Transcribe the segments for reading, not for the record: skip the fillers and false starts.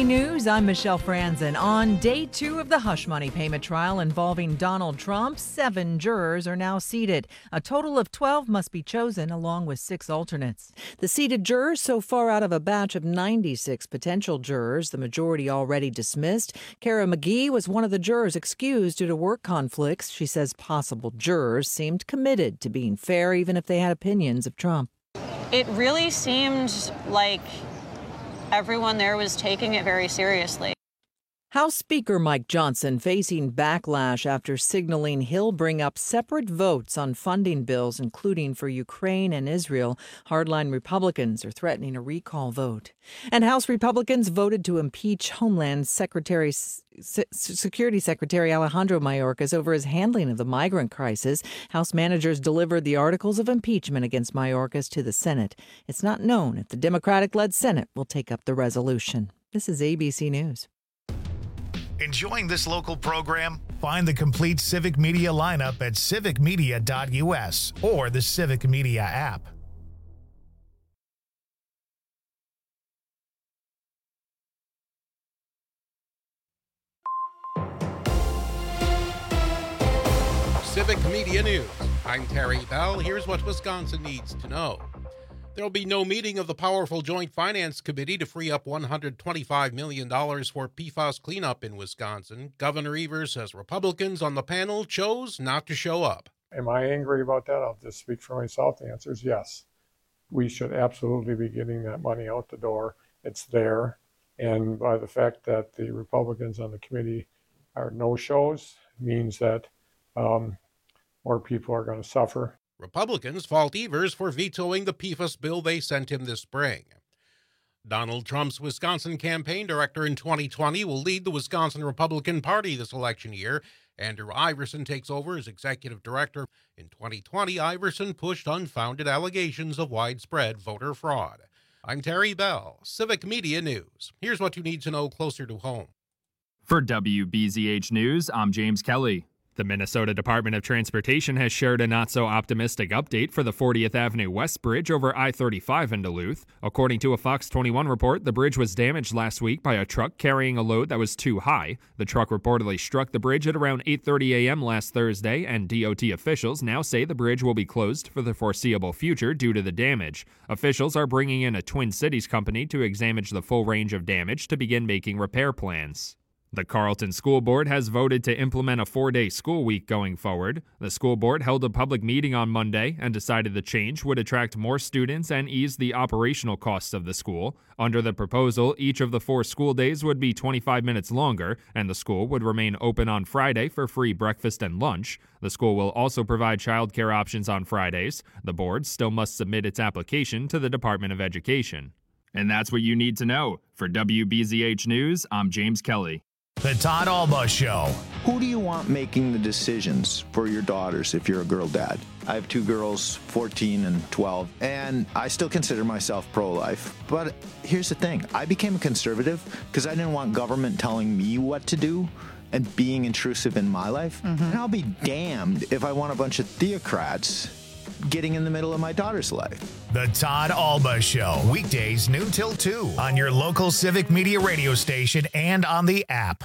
News, I'm Michelle Franzen. On day 2 of the hush money payment trial involving Donald Trump, 7 jurors are now seated. A total of 12 must be chosen, along with 6 alternates. The seated jurors so far out of a batch of 96 potential jurors, the majority already dismissed. Kara McGee was one of the jurors excused due to work conflicts. She says possible jurors seemed committed to being fair, even if they had opinions of Trump. It really seemed like everyone there was taking it very seriously. House Speaker Mike Johnson facing backlash after signaling he'll bring up separate votes on funding bills, including for Ukraine and Israel. Hardline Republicans are threatening a recall vote. And House Republicans voted to impeach Homeland Secretary Security Secretary Alejandro Mayorkas over his handling of the migrant crisis. House managers delivered the articles of impeachment against Mayorkas to the Senate. It's not known if the Democratic-led Senate will take up the resolution. This is ABC News. Enjoying this local program? Find the complete Civic Media lineup at civicmedia.us or the Civic Media app. Civic Media News. I'm Terry Bell. Here's what Wisconsin needs to know. There will be no meeting of the powerful Joint Finance Committee to free up $125 million for PFAS cleanup in Wisconsin. Governor Evers says Republicans on the panel chose not to show up. Am I angry about that? I'll just speak for myself. The answer is yes. We should absolutely be getting that money out the door. It's there. And by the fact that the Republicans on the committee are no-shows means that more people are going to suffer. Republicans fault Evers for vetoing the PFAS bill they sent him this spring. Donald Trump's Wisconsin campaign director in 2020 will lead the Wisconsin Republican Party this election year. Andrew Iverson takes over as executive director. In 2020, Iverson pushed unfounded allegations of widespread voter fraud. I'm Terry Bell, Civic Media News. Here's what you need to know closer to home. For WBZH News, I'm James Kelly. The Minnesota Department of Transportation has shared a not-so-optimistic update for the 40th Avenue West Bridge over I-35 in Duluth. According to a Fox 21 report, the bridge was damaged last week by a truck carrying a load that was too high. The truck reportedly struck the bridge at around 8:30 a.m. last Thursday, and DOT officials now say the bridge will be closed for the foreseeable future due to the damage. Officials are bringing in a Twin Cities company to examine the full range of damage to begin making repair plans. The Carleton School Board has voted to implement a 4-day school week going forward. The school board held a public meeting on Monday and decided the change would attract more students and ease the operational costs of the school. Under the proposal, each of the 4 school days would be 25 minutes longer, and the school would remain open on Friday for free breakfast and lunch. The school will also provide childcare options on Fridays. The board still must submit its application to the Department of Education. And that's what you need to know. For WBZH News, I'm James Kelly. The Todd Alba Show. Who do you want making the decisions for your daughters if you're a girl dad? I have 2 girls, 14 and 12, and I still consider myself pro-life. But here's the thing. I became a conservative because I didn't want government telling me what to do and being intrusive in my life. And I'll be damned if I want a bunch of theocrats getting in the middle of my daughter's life. The Todd Alba Show, weekdays noon till 2 on your local Civic Media radio station and on the app.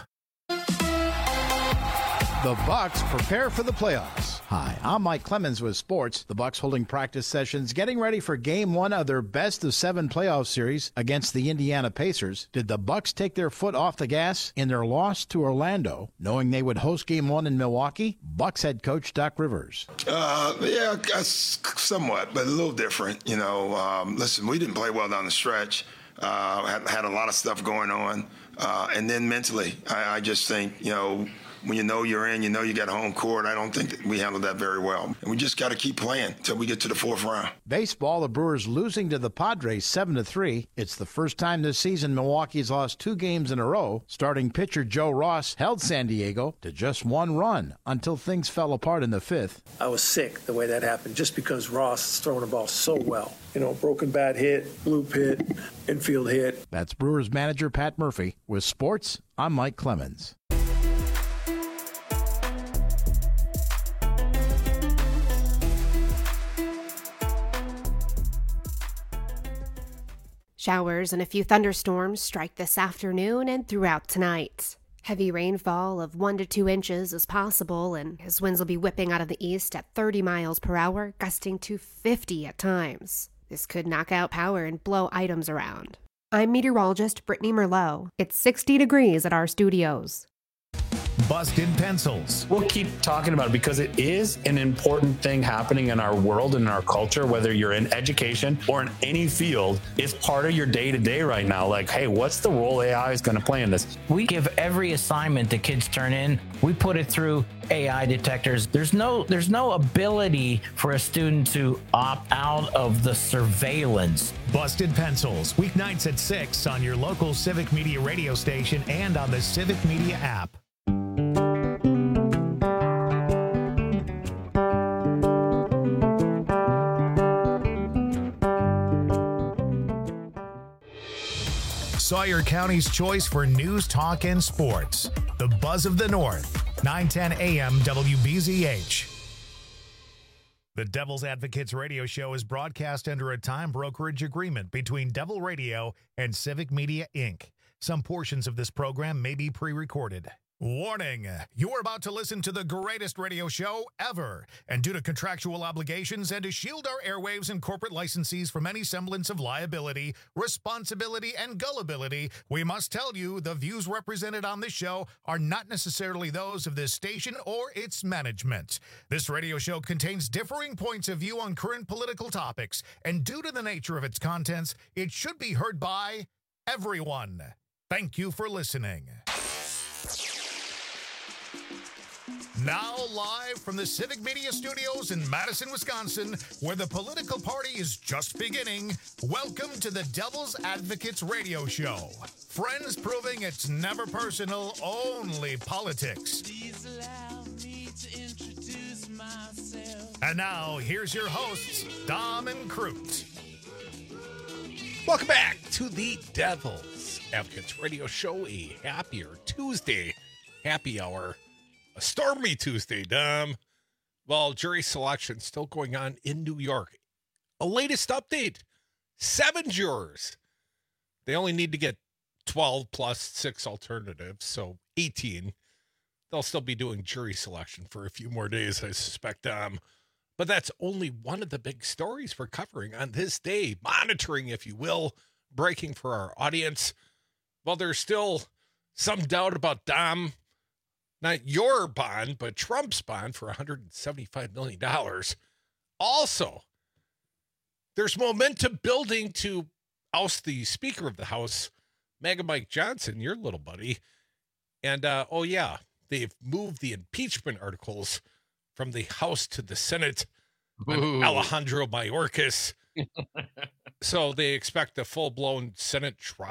The Bucks prepare for the playoffs. Hi, I'm Mike Clemens with sports. The Bucks holding practice sessions, getting ready for Game 1 of their best-of-7 playoff series against the Indiana Pacers. Did the Bucks take their foot off the gas in their loss to Orlando, knowing they would host Game 1 in Milwaukee? Bucks head coach Doc Rivers. Yeah, somewhat, but a little different. Listen, we didn't play well down the stretch. Had a lot of stuff going on, and then mentally, I just think when you're in, you got home court. I don't think that we handled that very well. And we just got to keep playing until we get to the 4th round. Baseball, the Brewers losing to the Padres 7-3. It's the first time this season Milwaukee's lost 2 games in a row. Starting pitcher Joe Ross held San Diego to just 1 run until things fell apart in the 5th. I was sick the way that happened just because Ross is throwing the ball so well. Broken bat hit, bloop hit, infield hit. That's Brewers manager Pat Murphy. With sports, I'm Mike Clemens. Showers and a few thunderstorms strike this afternoon and throughout tonight. Heavy rainfall of 1 to 2 inches is possible, and as winds will be whipping out of the east at 30 miles per hour, gusting to 50 at times. This could knock out power and blow items around. I'm meteorologist Brittany Merlot. It's 60 degrees at our studios. Busted Pencils. We'll keep talking about it because it is an important thing happening in our world and in our culture, whether you're in education or in any field. It's part of your day-to-day right now. Like, hey, what's the role AI is going to play in this? We give every assignment the kids turn in, we put it through AI detectors. There's no ability for a student to opt out of the surveillance. Busted Pencils, weeknights at 6 on your local Civic Media radio station and on the Civic Media app. Sawyer County's choice for news, talk, and sports. The Buzz of the North, 910 AM WBZH. The Devil's Advocates radio show is broadcast under a time brokerage agreement between Devil Radio and Civic Media, Inc. Some portions of this program may be pre-recorded. Warning, you are about to listen to the greatest radio show ever. And due to contractual obligations and to shield our airwaves and corporate licensees from any semblance of liability, responsibility, and gullibility, we must tell you the views represented on this show are not necessarily those of this station or its management. This radio show contains differing points of view on current political topics, and due to the nature of its contents, it should be heard by everyone. Thank you for listening. Now live from the Civic Media Studios in Madison, Wisconsin, where the political party is just beginning, welcome to the Devil's Advocates radio show. Friends proving it's never personal, only politics. Please allow me to introduce myself. And now, here's your hosts, Dom and Crute. Welcome back to the Devil's Advocates radio show, a happier Tuesday happy hour. A stormy Tuesday, Dom. Well, jury selection still going on in New York. A latest update, 7 jurors. They only need to get 12 plus 6 alternatives, so 18. They'll still be doing jury selection for a few more days, I suspect, Dom. But that's only one of the big stories we're covering on this day. Monitoring, if you will, breaking for our audience. Well, there's still some doubt about Dom. Not your bond, but Trump's bond for $175 million. Also, there's momentum building to oust the Speaker of the House, MAGA Mike Johnson, your little buddy. And, they've moved the impeachment articles from the House to the Senate on Alejandro Mayorkas. So they expect a full-blown Senate trial, ?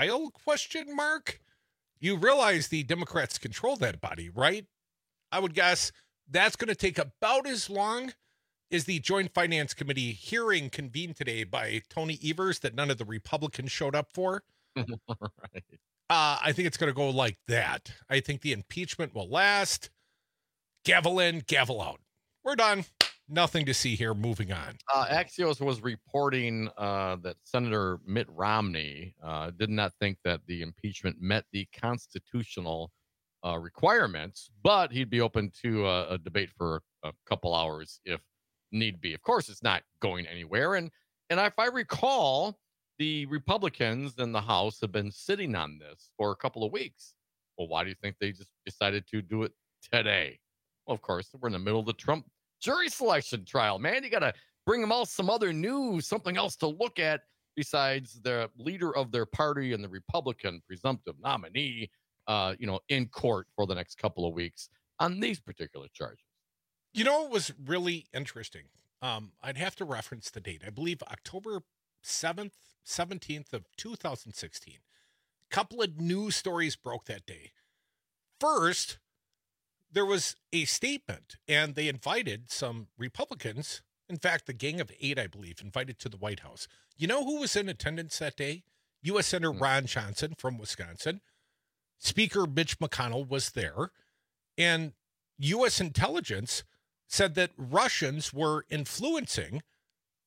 You realize the Democrats control that body, right? I would guess that's going to take about as long as the Joint Finance Committee hearing convened today by Tony Evers that none of the Republicans showed up for. Right. I think it's going to go like that. I think the impeachment will last. Gavel in, gavel out. We're done. Nothing to see here. Moving on. Axios was reporting that Senator Mitt Romney did not think that the impeachment met the constitutional requirements, but he'd be open to a debate for a couple hours if need be. Of course, it's not going anywhere. And if I recall, the Republicans in the House have been sitting on this for a couple of weeks. Well, why do you think they just decided to do it today? Well, of course, we're in the middle of the Trump jury selection trial, man. You got to bring them all some other news, something else to look at besides the leader of their party and the Republican presumptive nominee, in court for the next couple of weeks on these particular charges. You know, it was really interesting. I'd have to reference the date. I believe October 7th, 17th of 2016. A couple of news stories broke that day. First, there was a statement, and they invited some Republicans, in fact, the Gang of 8, I believe, invited to the White House. You know who was in attendance that day? U.S. Senator Ron Johnson from Wisconsin. Speaker Mitch McConnell was there. And U.S. intelligence said that Russians were influencing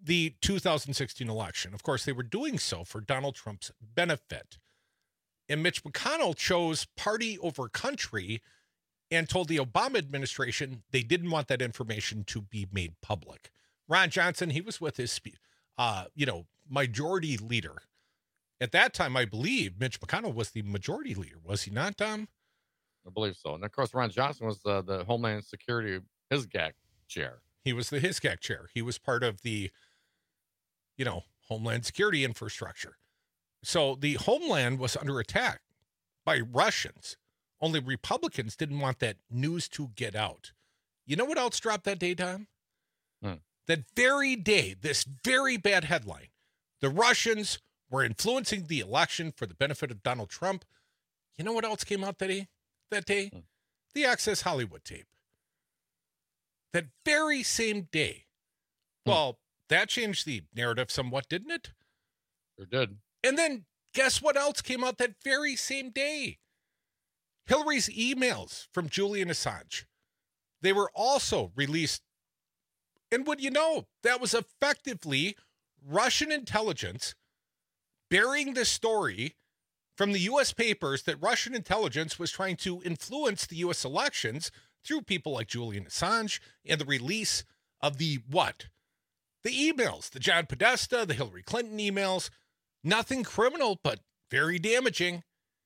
the 2016 election. Of course, they were doing so for Donald Trump's benefit. And Mitch McConnell chose party over country and told the Obama administration they didn't want that information to be made public. Ron Johnson, he was with his, majority leader. At that time, I believe Mitch McConnell was the majority leader. Was he not, Tom? I believe so. And of course, Ron Johnson was the Homeland Security HISGAC chair. He was the HISGAC chair. He was part of the, Homeland Security infrastructure. So the Homeland was under attack by Russians. Only Republicans didn't want that news to get out. You know what else dropped that day, Tom? That very day, this very bad headline, the Russians were influencing the election for the benefit of Donald Trump. You know what else came out that day? The Access Hollywood tape. That very same day. Well, that changed the narrative somewhat, didn't it? It did. And then guess what else came out that very same day? Hillary's emails from Julian Assange. They were also released. And would you know, that was effectively Russian intelligence burying the story from the U.S. papers that Russian intelligence was trying to influence the U.S. elections through people like Julian Assange and the release of the what? The emails, the John Podesta, the Hillary Clinton emails. Nothing criminal, but very damaging.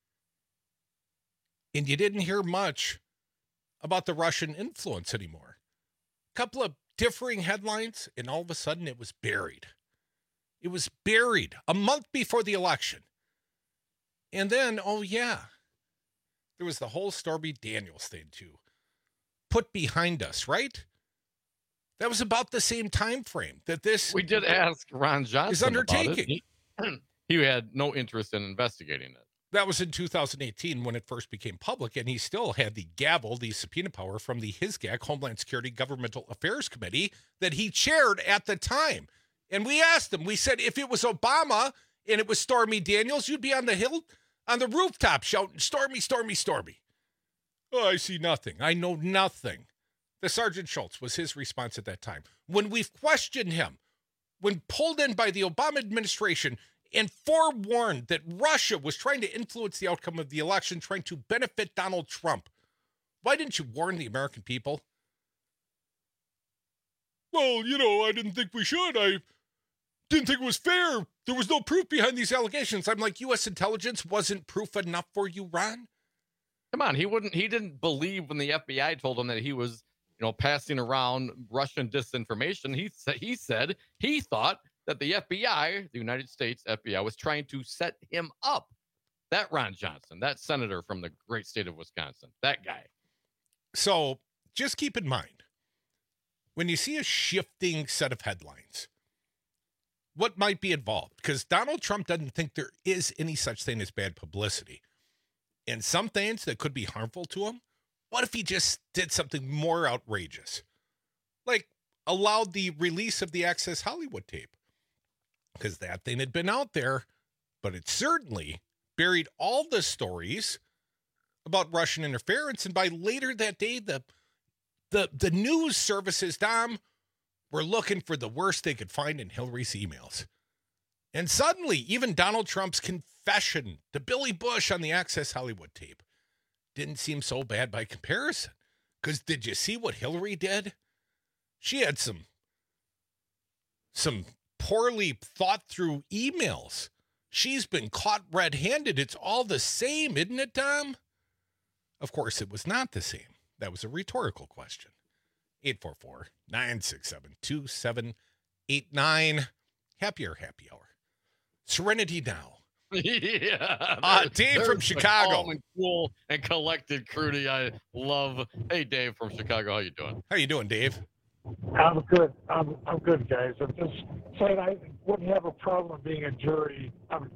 And you didn't hear much about the Russian influence anymore. A couple of differing headlines, and all of a sudden it was buried. It was buried a month before the election. And then, there was the whole Stormy Daniels thing to put behind us, right? That was about the same time frame that this... We did ask Ron Johnson is undertaking. About it. He had no interest in investigating it. That was in 2018 when it first became public, and he still had the gavel, the subpoena power from the HISGAC, Homeland Security Governmental Affairs Committee, that he chaired at the time. And we asked him, we said, if it was Obama and it was Stormy Daniels, you'd be on the hill, on the rooftop shouting, Stormy, Stormy, Stormy. Oh, I see nothing. I know nothing. The Sergeant Schultz was his response at that time. When we've questioned him, when pulled in by the Obama administration and forewarned that Russia was trying to influence the outcome of the election, trying to benefit Donald Trump, why didn't you warn the American people? Well, I didn't think we should. I didn't think it was fair. There was no proof behind these allegations. I'm like, U.S. intelligence wasn't proof enough for you, Ron? Come on, he didn't believe when the FBI told him that he was, passing around Russian disinformation. He thought that the FBI, the United States FBI, was trying to set him up. That Ron Johnson, that senator from the great state of Wisconsin, that guy. So just keep in mind, when you see a shifting set of headlines, what might be involved? Because Donald Trump doesn't think there is any such thing as bad publicity. And some things that could be harmful to him, what if he just did something more outrageous? Like allowed the release of the Access Hollywood tape. Because that thing had been out there, but it certainly buried all the stories about Russian interference. And by later that day, the news services, Dom, were looking for the worst they could find in Hillary's emails. And suddenly, even Donald Trump's confession to Billy Bush on the Access Hollywood tape didn't seem so bad by comparison. Because did you see what Hillary did? She had some poorly thought through emails. She's been caught red-handed. It's all the same, isn't it, Tom? Of course, it was not the same. That was a rhetorical question. 844-967-2789. Happy hour. Serenity Now. Yeah. Dave from Chicago. Calm and cool and collected, Crudy. I love. Hey, Dave from Chicago. How you doing? How you doing, Dave? I'm good. I'm good, guys. I'm just saying I wouldn't have a problem being a juror in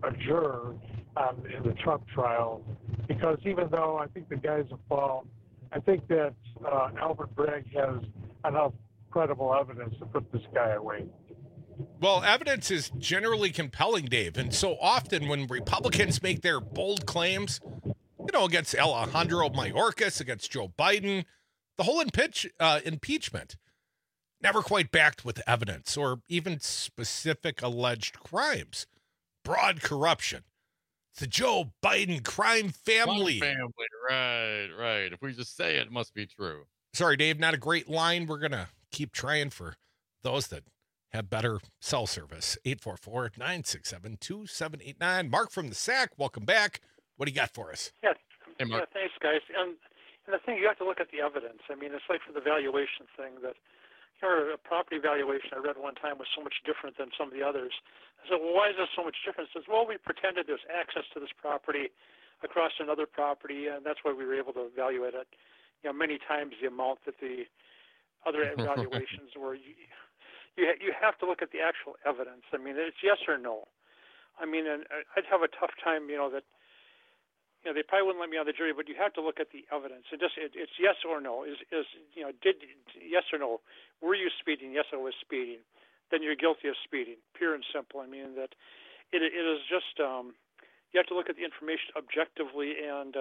the Trump trial, because even though I think the guy's a fault, I think that Albert Bragg has enough credible evidence to put this guy away. Well, evidence is generally compelling, Dave. And so often when Republicans make their bold claims, against Alejandro Mayorkas, against Joe Biden, the whole impeachment, never quite backed with evidence or even specific alleged crimes. Broad corruption. It's the Joe Biden crime family. Right. If we just say it, it must be true. Sorry, Dave, not a great line. We're going to keep trying for those that have better cell service. 844-967-2789. Mark from the SAC, welcome back. What do you got for us? Yeah, Hey, Mark. yeah, thanks, guys. And the thing, you have to look at the evidence. I mean, it's like for the valuation thing that, a property valuation I read one time was so much different than some of the others. I said, well, why is this so much different? It says, well, we pretended there's access to this property across another property, and that's why we were able to evaluate it, many times the amount that the other evaluations were. You have to look at the actual evidence. I mean, it's yes or no. I mean, and I'd have a tough time, that, they probably wouldn't let me on the jury, but you have to look at the evidence. It's yes or no. Did yes or no? Were you speeding? Yes, I was speeding. Then you're guilty of speeding, pure and simple. I mean, that it is just you have to look at the information objectively and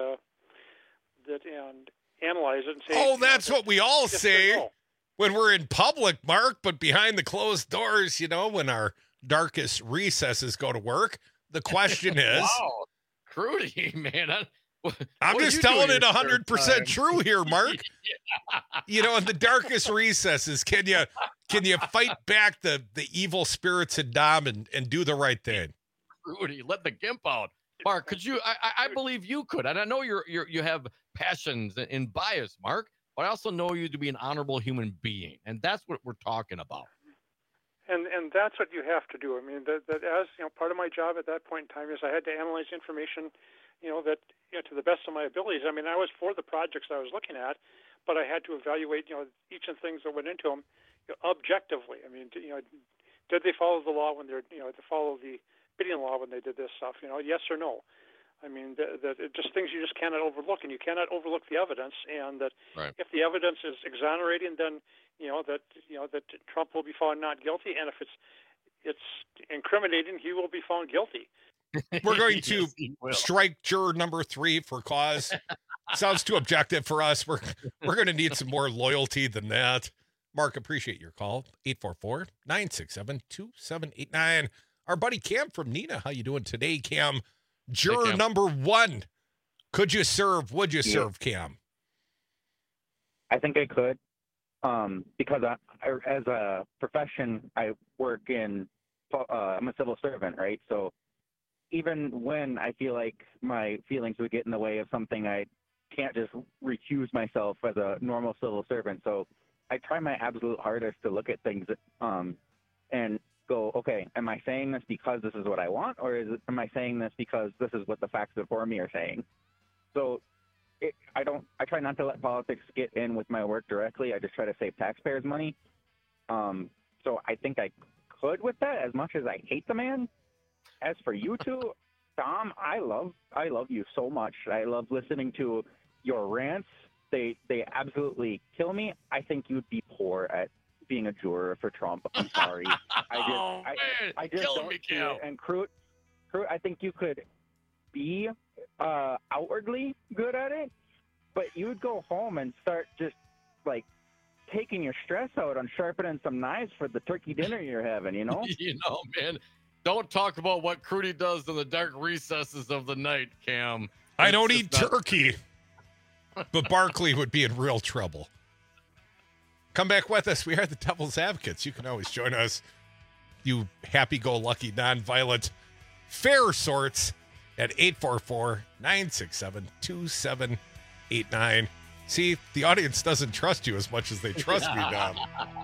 analyze it and say. Oh, that's what we all yes say no. when we're in public, Mark. But behind the closed doors, when our darkest recesses go to work, the question is. Wow. Crudy, man. I'm just telling it 100% true here, Mark. In the darkest recesses, can you fight back the evil spirits in Dom and do the right thing? Crudy, let the gimp out. Mark, could you? I believe you could, and I know you have passions and bias, Mark. But I also know you to be an honorable human being, and that's what we're talking about. And that's what you have to do. I mean, that as part of my job at that point in time is I had to analyze information, that to the best of my abilities. I mean, I was for the projects I was looking at, but I had to evaluate each of the things that went into them objectively. I mean, did they follow the law when they're to follow the bidding law when they did this stuff? Yes or no. I mean, that just things you just cannot overlook, and you cannot overlook the evidence. And that if the evidence is exonerating, then that Trump will be found not guilty, and if it's incriminating, he will be found guilty. We're going to strike juror number 3 for cause. Sounds too objective for us. We're going to need some more loyalty than that. Mark, appreciate your call. 844-967-2789. Our buddy Cam from Neenah. How you doing today, Cam? Juror Cam. Number 1. Could you serve? Would you serve, Cam? I think I could. Because as a profession, I work I'm a civil servant, right? So even when I feel like my feelings would get in the way of something, I can't just recuse myself as a normal civil servant. So I try my absolute hardest to look at things and go, okay, am I saying this because this is what I want, or am I saying this because this is what the facts before me are saying? So I try not to let politics get in with my work directly. I just try to save taxpayers' money. So I think I could with that, as much as I hate the man. As for you two, Tom, I love you so much. I love listening to your rants. They absolutely kill me. I think you'd be poor at being a juror for Trump. I'm sorry. I just don't see it. And Crute, I think you could be outwardly good at it, but you'd go home and start just like taking your stress out on sharpening some knives for the turkey dinner you're having, Man, don't talk about what Crudy does in the dark recesses of the night, Cam. I don't eat turkey, but Barkley would be in real trouble. Come back with us. We are the Devil's Advocates. You can always join us, you happy-go-lucky, non-violent, fair sorts, at 844-967-2789. See, the audience doesn't trust you as much as they trust me now.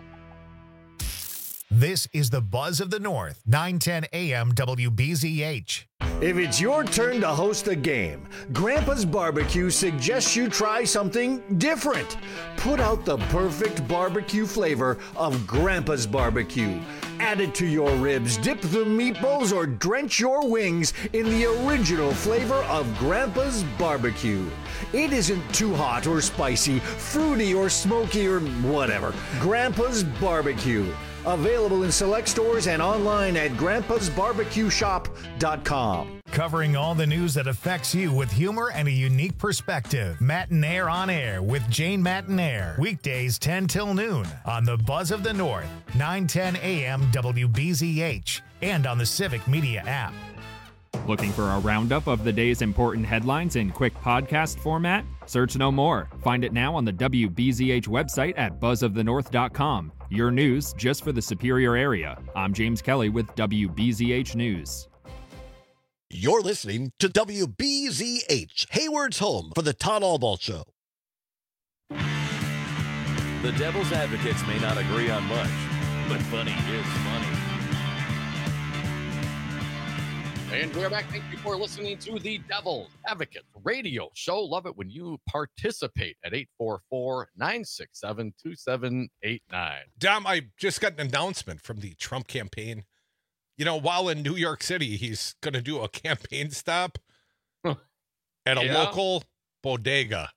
This is the Buzz of the North, 910 AM WBZH. If it's your turn to host a game, Grandpa's Barbecue suggests you try something different. Put out the perfect barbecue flavor of Grandpa's Barbecue. Add it to your ribs, dip the meatballs, or drench your wings in the original flavor of Grandpa's Barbecue. It isn't too hot or spicy, fruity or smoky or whatever. Grandpa's Barbecue. Available in select stores and online at grandpasbarbecueshop.com. Covering all the news that affects you with humor and a unique perspective. Matinaire on Air with Jane Matinaire. Weekdays 10 till noon on the Buzz of the North, 9:10 a.m. WBZH, and on the Civic Media app. Looking for a roundup of the day's important headlines in quick podcast format? Search no more. Find it now on the WBZH website at buzzofthenorth.com. Your news just for the Superior area. I'm James Kelly with WBZH News. You're listening to WBZH, Hayward's home for the Todd Albaugh Show. The Devil's Advocates may not agree on much, but funny is funny. And we're back. Thank you for listening to the Devil's Advocates radio show. Love it when you participate at 844-967-2789. Dom, I just got an announcement from the Trump campaign. You know, while in New York City, he's going to do a campaign stop at a local bodega.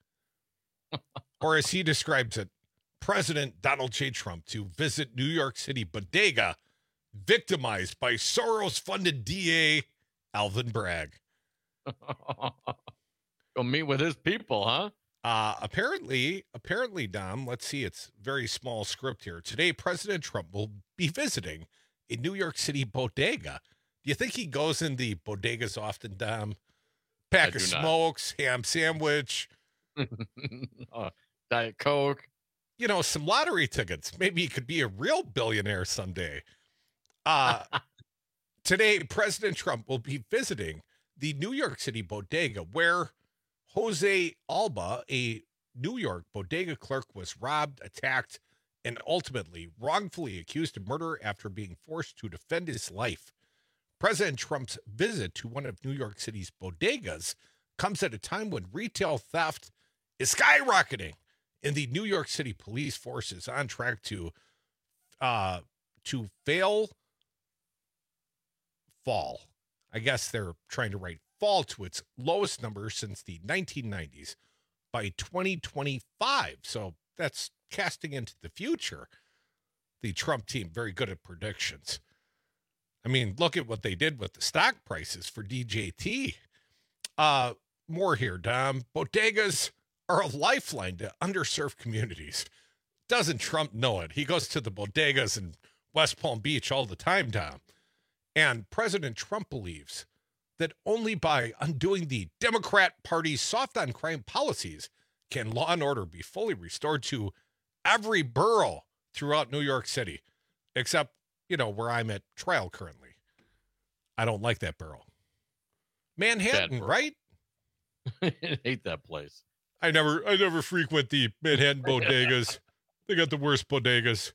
Or as he describes it, President Donald J. Trump to visit New York City bodega victimized by Soros-funded DA Alvin Bragg. Go meet with his people, huh? Apparently, Dom, let's see, it's very small script here. Today, President Trump will be visiting a New York City bodega. Do you think he goes in the bodegas often, Dom? Pack of smokes, ham sandwich. Diet Coke. You know, some lottery tickets. Maybe he could be a real billionaire someday. Today, President Trump will be visiting the New York City bodega where Jose Alba, a New York bodega clerk, was robbed, attacked, and ultimately wrongfully accused of murder after being forced to defend his life. President Trump's visit to one of New York City's bodegas comes at a time when retail theft is skyrocketing, and the New York City police force is on track to fall. I guess they're trying to write fall to its lowest number since the 1990s by 2025. So that's casting into the future. The Trump team, very good at predictions. I mean, look at what they did with the stock prices for DJT. More here, Dom. Bodegas are a lifeline to underserved communities. Doesn't Trump know it? He goes to the bodegas in West Palm Beach all the time, Dom. And President Trump believes that only by undoing the Democrat Party's soft on crime policies can law and order be fully restored to every borough throughout New York City, except, you know, where I'm at trial currently. I don't like that borough. Manhattan, right? I hate that place. I never frequent the Manhattan bodegas. They got the worst bodegas.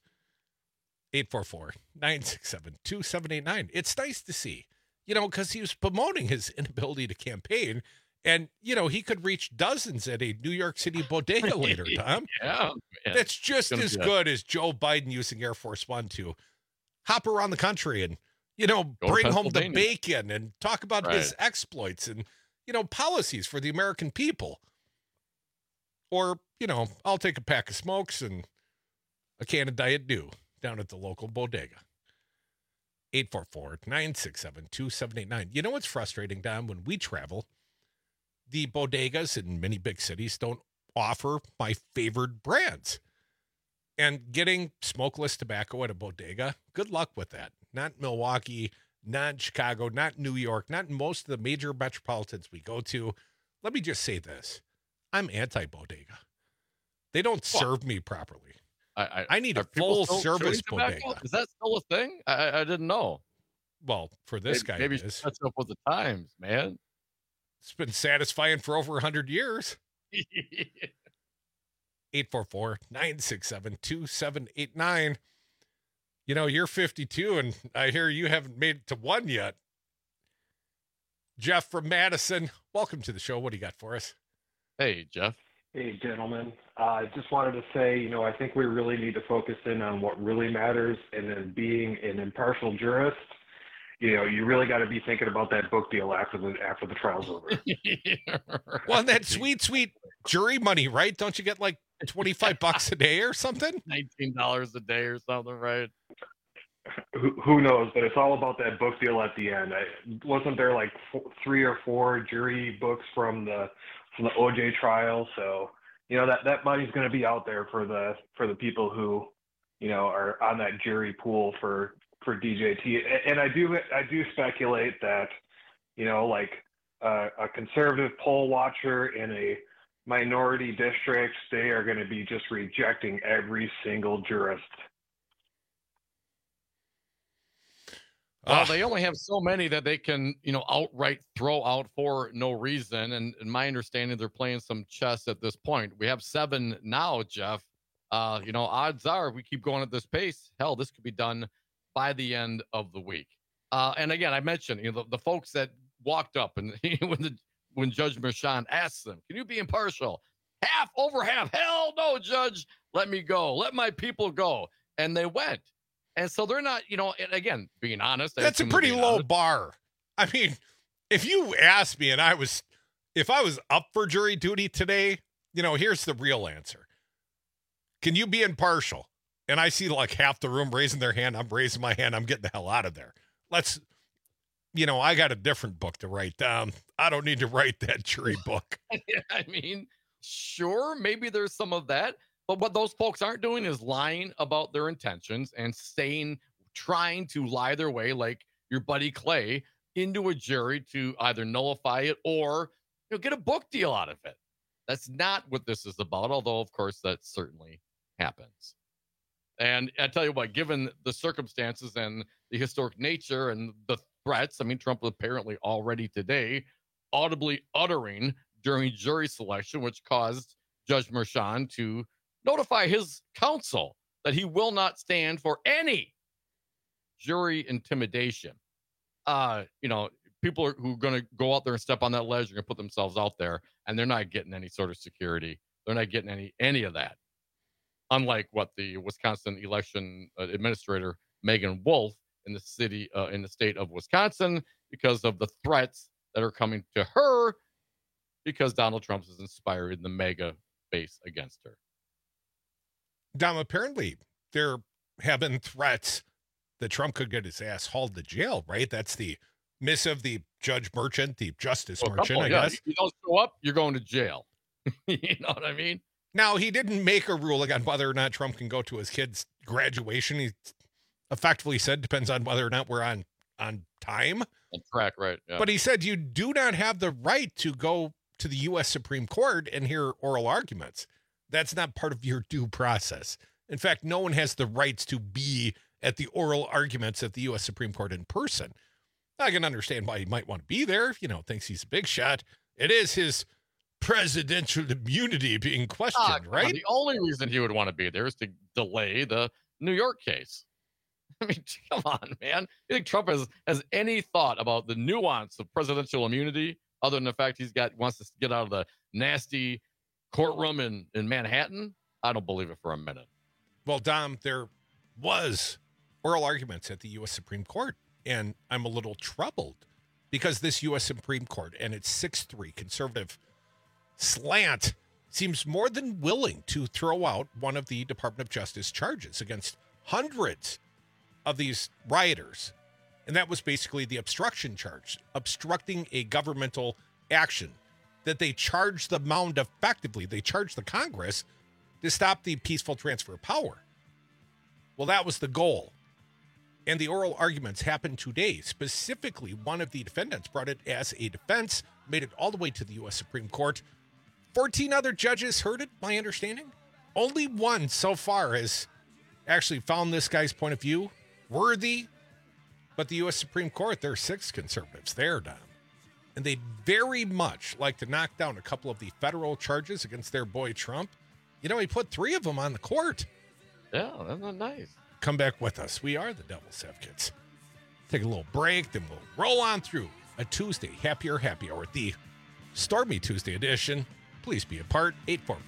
844-967-2789. It's nice to see, you know, because he was bemoaning his inability to campaign. And, you know, he could reach dozens at a New York City bodega later, Tom. Yeah. Man. That's just as good as Joe Biden using Air Force One to hop around the country and, you know, bring home the bacon and talk about his exploits and, you know, policies for the American people. Or, you know, I'll take a pack of smokes and a can of Diet Dew down at the local bodega. 844-967-2789. You know what's frustrating, Dom? When we travel, the bodegas in many big cities don't offer my favorite brands. And getting smokeless tobacco at a bodega, good luck with that. Not Milwaukee, not Chicago, not New York, not most of the major metropolitans we go to. Let me just say this. I'm anti-bodega. They don't serve me properly. I need a full-service bodega. Is that still a thing? I didn't know. Well, for this guy, maybe it is. Catch up with the times, man. It's been satisfying for over 100 years. 844-967-2789. You know, you're 52, and I hear you haven't made it to one yet. Jeff from Madison, welcome to the show. What do you got for us? Hey, Jeff. Hey, gentlemen. I just wanted to say, you know, I think we really need to focus in on what really matters, and then being an impartial jurist, you know, you really got to be thinking about that book deal after the trial's over. Well, that sweet jury money, right? Don't you get like $25 a day or something? $19 a day or something, right? who knows? But it's all about that book deal at the end. Wasn't there like 3 or 4 jury books from the OJ trial? So that money's going to be out there for the people who are on that jury pool for DJT. And I do speculate that like a conservative poll watcher in a minority district, they are going to be just rejecting every single jurist. Well, they only have so many that they can, outright throw out for no reason. And in my understanding, they're playing some chess at this point. We have 7 now, Jeff. Odds are if we keep going at this pace, hell, this could be done by the end of the week. And again, I mentioned, the folks that walked up and when Judge Merchan asked them, can you be impartial? Half, over half. Hell no, Judge. Let me go. Let my people go. And they went. And so they're not, and again, being honest. That's a pretty low bar. I mean, if you asked me if I was up for jury duty today, here's the real answer. Can you be impartial? And I see like half the room raising their hand. I'm raising my hand. I'm getting the hell out of there. I got a different book to write down. I don't need to write that jury book. I mean, sure, maybe there's some of that. But what those folks aren't doing is lying about their intentions and trying to lie their way, like your buddy Clay, into a jury to either nullify it or get a book deal out of it. That's not what this is about, although, of course, that certainly happens. And I tell you what, given the circumstances and the historic nature and the threats, Trump apparently already today audibly uttering during jury selection, which caused Judge Merchan to notify his counsel that he will not stand for any jury intimidation. People who are going to go out there and step on that ledge are going to put themselves out there, and they're not getting any sort of security. They're not getting any of that. Unlike what the Wisconsin election administrator Megan Wolf in the state of Wisconsin, because of the threats that are coming to her, because Donald Trump is inspiring the MAGA base against her. Dom, apparently there have been threats that Trump could get his ass hauled to jail, right? That's the missive, the Judge Merchant, the Justice Merchant, I guess. If you don't show up, you're going to jail. You know what I mean? Now, he didn't make a ruling on whether or not Trump can go to his kid's graduation. He effectively said depends on whether or not we're on time. On track, right. Yeah. But he said you do not have the right to go to the U.S. Supreme Court and hear oral arguments. That's not part of your due process. In fact, no one has the rights to be at the oral arguments at the U.S. Supreme Court in person. I can understand why he might want to be there, thinks he's a big shot. It is his presidential immunity being questioned, right? The only reason he would want to be there is to delay the New York case. Come on, man. You think Trump has any thought about the nuance of presidential immunity other than the fact wants to get out of the nasty courtroom in Manhattan? I don't believe it for a minute. Well, Dom, there was oral arguments at the U.S. Supreme Court, and I'm a little troubled because this U.S. Supreme Court and its 6-3 conservative slant seems more than willing to throw out one of the Department of Justice charges against hundreds of these rioters. And that was basically the obstruction charge, obstructing a governmental action that they charged the Mound effectively. They charged the Congress to stop the peaceful transfer of power. Well, that was the goal. And the oral arguments happened today. Specifically, one of the defendants brought it as a defense, made it all the way to the U.S. Supreme Court. 14 other judges heard it, my understanding. Only one so far has actually found this guy's point of view worthy. But the U.S. Supreme Court, there are 6 conservatives there, Don. And they'd very much like to knock down a couple of the federal charges against their boy Trump. He put 3 of them on the court. Yeah, that's not nice. Come back with us. We are the Devil's Advocates. Take a little break, then we'll roll on through a Tuesday happy hour, the Stormy Tuesday edition. Please be a part.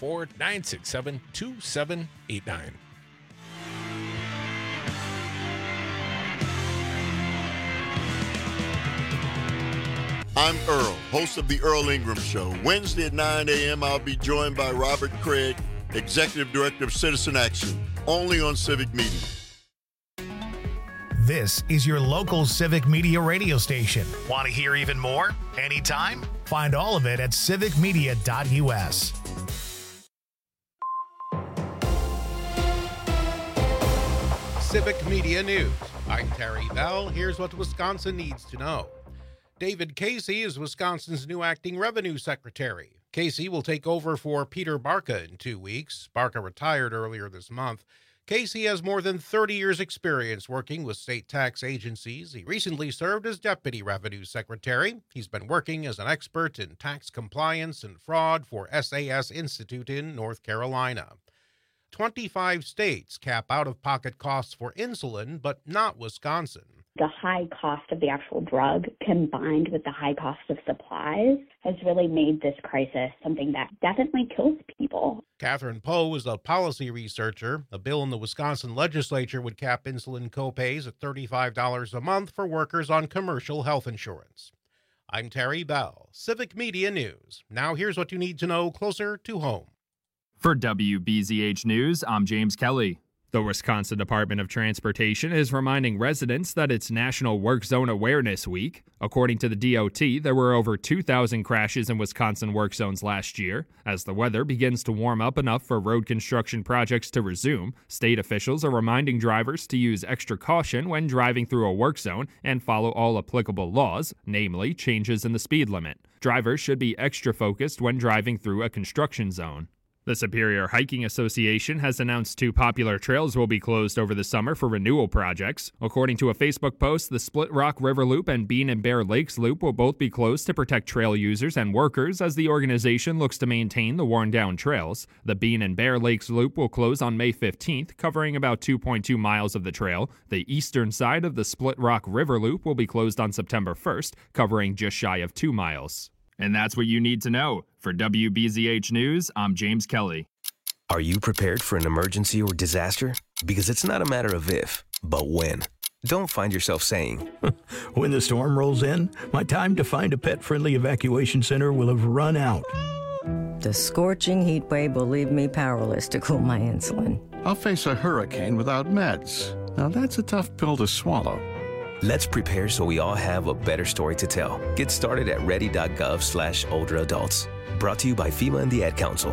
844-967-2789. I'm Earl, host of The Earl Ingram Show. Wednesday at 9 a.m., I'll be joined by Robert Craig, Executive Director of Citizen Action, only on Civic Media. This is your local Civic Media radio station. Want to hear even more? Anytime? Find all of it at civicmedia.us. Civic Media News. I'm Terry Bell. Here's what Wisconsin needs to know. David Casey is Wisconsin's new acting revenue secretary. Casey will take over for Peter Barca in 2 weeks. Barca retired earlier this month. Casey has more than 30 years' experience working with state tax agencies. He recently served as deputy revenue secretary. He's been working as an expert in tax compliance and fraud for SAS Institute in North Carolina. 25 states cap out-of-pocket costs for insulin, but not Wisconsin. The high cost of the actual drug combined with the high cost of supplies has really made this crisis something that definitely kills people. Catherine Poe is a policy researcher. A bill in the Wisconsin legislature would cap insulin copays at $35 a month for workers on commercial health insurance. I'm Terry Bell, Civic Media News. Now here's what you need to know closer to home. For WBZH News, I'm James Kelly. The Wisconsin Department of Transportation is reminding residents that it's National Work Zone Awareness Week. According to the DOT, there were over 2,000 crashes in Wisconsin work zones last year. As the weather begins to warm up enough for road construction projects to resume, state officials are reminding drivers to use extra caution when driving through a work zone and follow all applicable laws, namely changes in the speed limit. Drivers should be extra focused when driving through a construction zone. The Superior Hiking Association has announced 2 popular trails will be closed over the summer for renewal projects. According to a Facebook post, the Split Rock River Loop and Bean and Bear Lakes Loop will both be closed to protect trail users and workers as the organization looks to maintain the worn-down trails. The Bean and Bear Lakes Loop will close on May 15th, covering about 2.2 miles of the trail. The eastern side of the Split Rock River Loop will be closed on September 1st, covering just shy of 2 miles. And that's what you need to know. For WBZH News, I'm James Kelly. Are you prepared for an emergency or disaster? Because it's not a matter of if, but when. Don't find yourself saying, when the storm rolls in, my time to find a pet-friendly evacuation center will have run out. The scorching heat wave will leave me powerless to cool my insulin. I'll face a hurricane without meds. Now that's a tough pill to swallow. Let's prepare so we all have a better story to tell. Get started at ready.gov/older adults. Brought to you by FEMA and the Ad Council.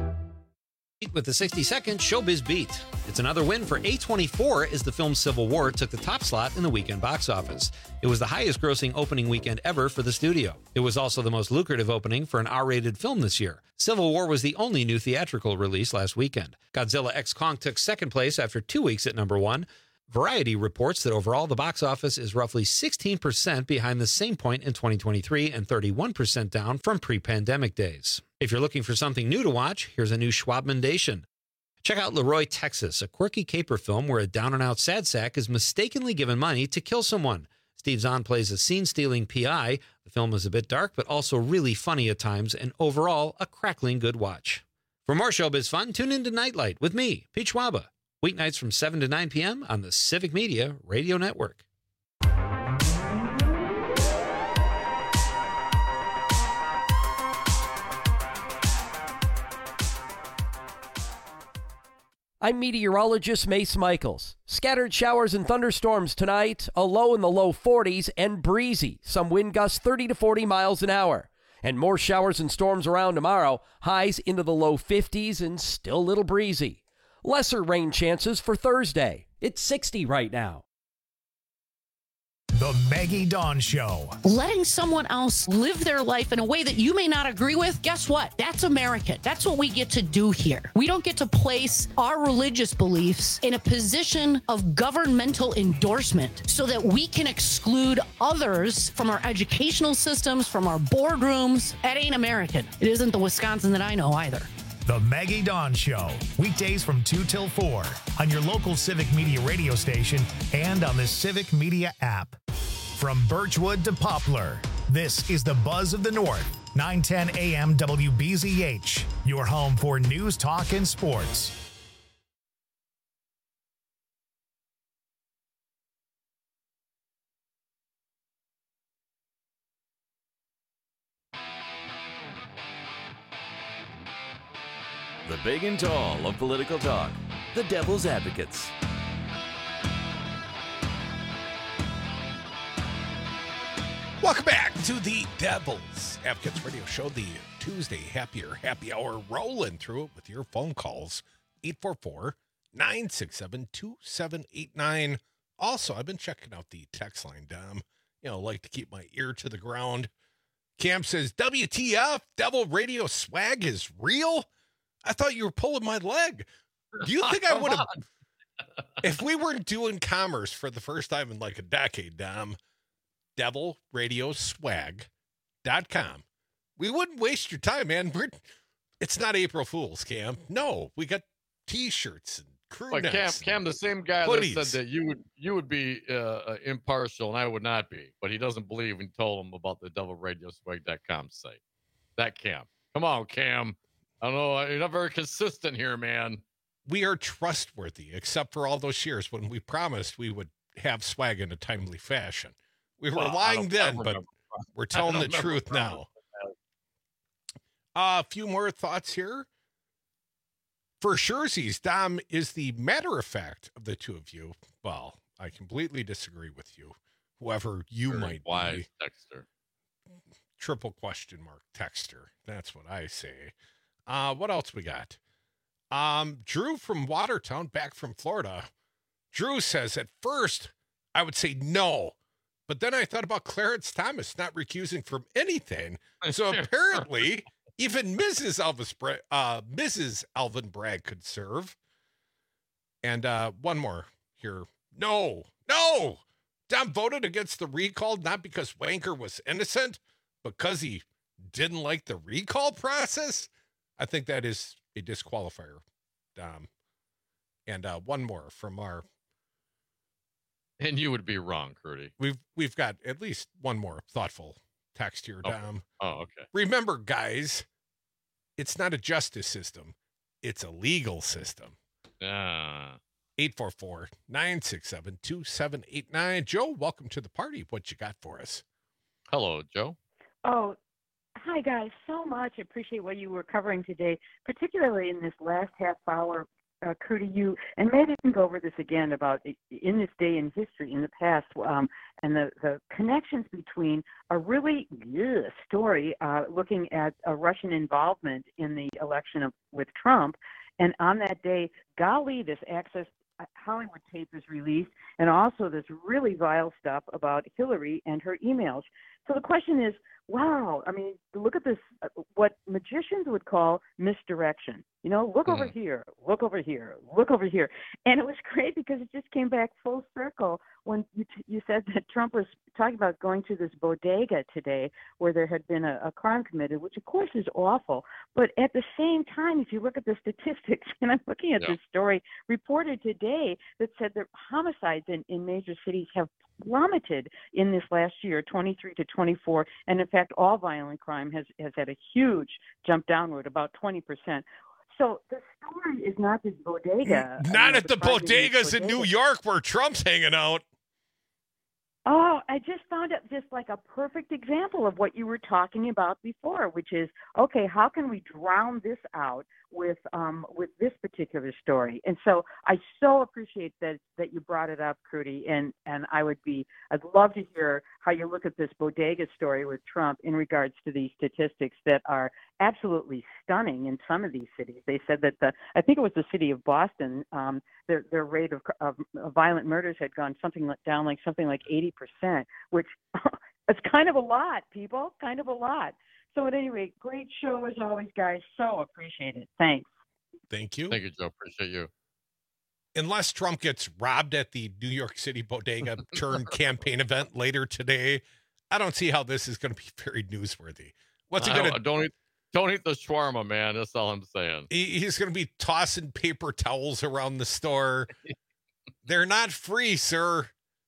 With the 60-second Showbiz Beat. It's another win for A24 as the film Civil War took the top slot in the weekend box office. It was the highest-grossing opening weekend ever for the studio. It was also the most lucrative opening for an R-rated film this year. Civil War was the only new theatrical release last weekend. Godzilla x Kong took second place after 2 weeks at number 1. Variety reports that overall the box office is roughly 16% behind the same point in 2023 and 31% down from pre-pandemic days. If you're looking for something new to watch, here's a new Schwabmendation. Check out Leroy, Texas, a quirky caper film where a down-and-out sad sack is mistakenly given money to kill someone. Steve Zahn plays a scene-stealing PI. The film is a bit dark, but also really funny at times, and overall, a crackling good watch. For more showbiz fun, tune in to Nightlight with me, Pete Schwaba. Weeknights from 7 to 9 p.m. on the Civic Media Radio Network. I'm meteorologist Mace Michaels. Scattered showers and thunderstorms tonight, a low in the low 40s and breezy. Some wind gusts 30 to 40 miles an hour. And more showers and storms around tomorrow, highs into the low 50s and still a little breezy. Lesser rain chances for Thursday. It's 60 right now. The Maggie Dawn Show. Letting someone else live their life in a way that you may not agree with, guess what? That's American. That's what we get to do here. We don't get to place our religious beliefs in a position of governmental endorsement so that we can exclude others from our educational systems, from our boardrooms. That ain't American. It isn't the Wisconsin that I know either. The Maggie Dawn Show, weekdays from 2 till 4 on your local Civic Media radio station and on the Civic Media app. From Birchwood to Poplar, this is the Buzz of the North, 910 AM WBZH, your home for news, talk, and sports. The big and tall of political talk, the Devil's Advocates. Welcome back to the Devil's Advocates Radio Show, the Tuesday happy hour, rolling through it with your phone calls. 844-967-2789. Also, I've been checking out the text line, Dom. Like to keep my ear to the ground. Cam says, WTF, Devil Radio swag is real? I thought you were pulling my leg. Do you think I would have, if we weren't doing commerce for the first time in like a decade, Dom, devilradioswag.com. We wouldn't waste your time, man. It's not April Fool's, Cam. No, we got T-shirts and crew necks. Cam, the same guy hoodies. that said that you would be impartial and I would not be, but he doesn't believe and told him about the devilradioswag.com site. That Cam. Come on, Cam. I don't know. You're not very consistent here, man. We are trustworthy, except for all those years when we promised we would have swag in a timely fashion. We were lying then, but we're telling the truth now. A few more thoughts here. For surezies, Dom is the matter of fact of the two of you. Well, I completely disagree with you, whoever you might be. Texter. Triple question mark texter. That's what I say. What else we got? Drew from Watertown, back from Florida. Drew says, at first, I would say no. But then I thought about Clarence Thomas not recusing from anything. So apparently, even Mrs. Alvin Bragg could serve. And one more here. No. Dom voted against the recall, not because Wanker was innocent, because he didn't like the recall process. I think that is a disqualifier, Dom. And one more from our... And you would be wrong, Crudy. We've got at least one more thoughtful text here, Dom. Oh, okay. Remember, guys, it's not a justice system. It's a legal system. 844-967-2789. Joe, welcome to the party. What you got for us? Hello, Joe. Oh, hi, guys. So much. I appreciate what you were covering today, particularly in this last half hour. Crudy, you, and maybe you can go over this again about in this day in history, in the past, and the connections between a really story looking at a Russian involvement in the election with Trump. And on that day, golly, this Access Hollywood tape is released, and also this really vile stuff about Hillary and her emails. So the question is, wow, I mean, look at this, what magicians would call misdirection. Look over here, look over here, look over here. And it was great because it just came back full circle when you said that Trump was talking about going to this bodega today where there had been a crime committed, which of course is awful. But at the same time, if you look at the statistics, and I'm looking at this story reported today that said that homicides in major cities have plummeted in this last year, 23 to 24. And in fact, all violent crime has had a huge jump downward, about 20%. So the story is not this bodega. Not at the bodegas in New York where Trump's hanging out. Oh, I just found it just like a perfect example of what you were talking about before, which is, okay, how can we drown this out with this particular story? And so I so appreciate that you brought it up, Crudy, and I'd love to hear how you look at this bodega story with Trump in regards to these statistics that are absolutely stunning in some of these cities. They said that I think it was the city of Boston, their rate of violent murders had gone something like 80%, which is kind of a lot, people, kind of a lot. So at any rate, great show as always, guys. So appreciate it. Thanks. Thank you. Thank you, Joe. Appreciate you. Unless Trump gets robbed at the New York City bodega turn campaign event later today, I don't see how this is going to be very newsworthy. What's he going to Don't eat the shawarma, man. That's all I'm saying. He's going to be tossing paper towels around the store. They're not free, sir.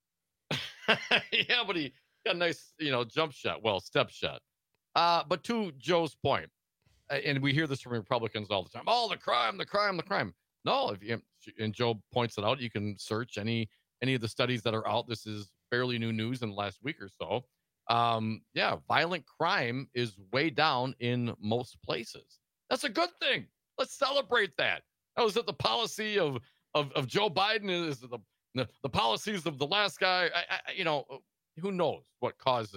Yeah, but he got a nice, jump shot. Well, step shot. But to Joe's point, and we hear this from Republicans all the time. Oh, the crime. No, and Joe points it out. You can search any of the studies that are out. This is fairly new news in the last week or so. Violent crime is way down in most places. That's a good thing. Let's celebrate that. That was the policy of Joe Biden. Is the policies of the last guy. Who knows what causes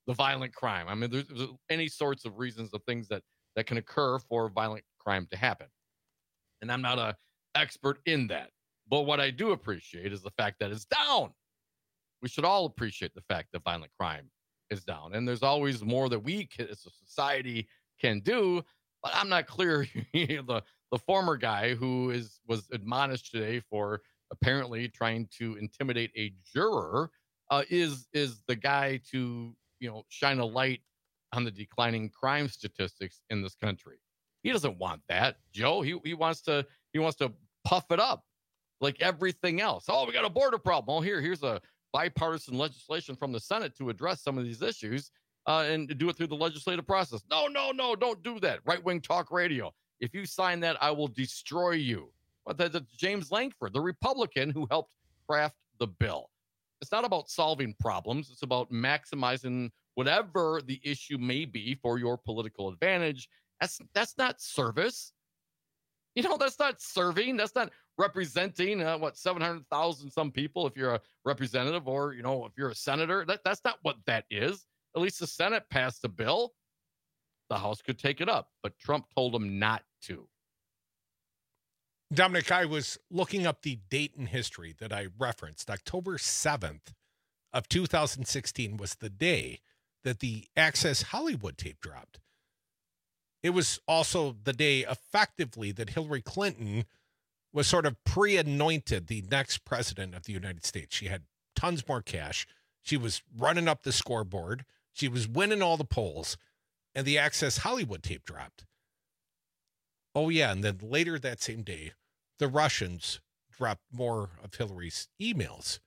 the violent crime. I mean, there's any sorts of reasons of things that can occur for violent crime to happen. And I'm not an expert in that. But what I do appreciate is the fact that it's down. We should all appreciate the fact that violent crime is down. And there's always more that we as a society can do. But I'm not clear. The former guy who was admonished today for apparently trying to intimidate a juror is the guy to shine a light on the declining crime statistics in this country. He doesn't want that, Joe. He wants to puff it up like everything else. Oh, we got a border problem. Oh, here's a bipartisan legislation from the Senate to address some of these issues and to do it through the legislative process. No, don't do that. Right-wing talk radio. If you sign that, I will destroy you. But that's James Lankford, the Republican who helped craft the bill. It's not about solving problems. It's about maximizing whatever the issue may be for your political advantage. That's not service. That's not serving. That's not representing 700,000 some people if you're a representative or if you're a senator. That's not what that is. At least the Senate passed a bill. The House could take it up, but Trump told them not to. Dominic, I was looking up the date in history that I referenced. October 7th of 2016 was the day that the Access Hollywood tape dropped. It was also the day effectively that Hillary Clinton was sort of pre-anointed the next president of the United States. She had tons more cash. She was running up the scoreboard. She was winning all the polls. And the Access Hollywood tape dropped. Oh, yeah. And then later that same day, the Russians dropped more of Hillary's emails.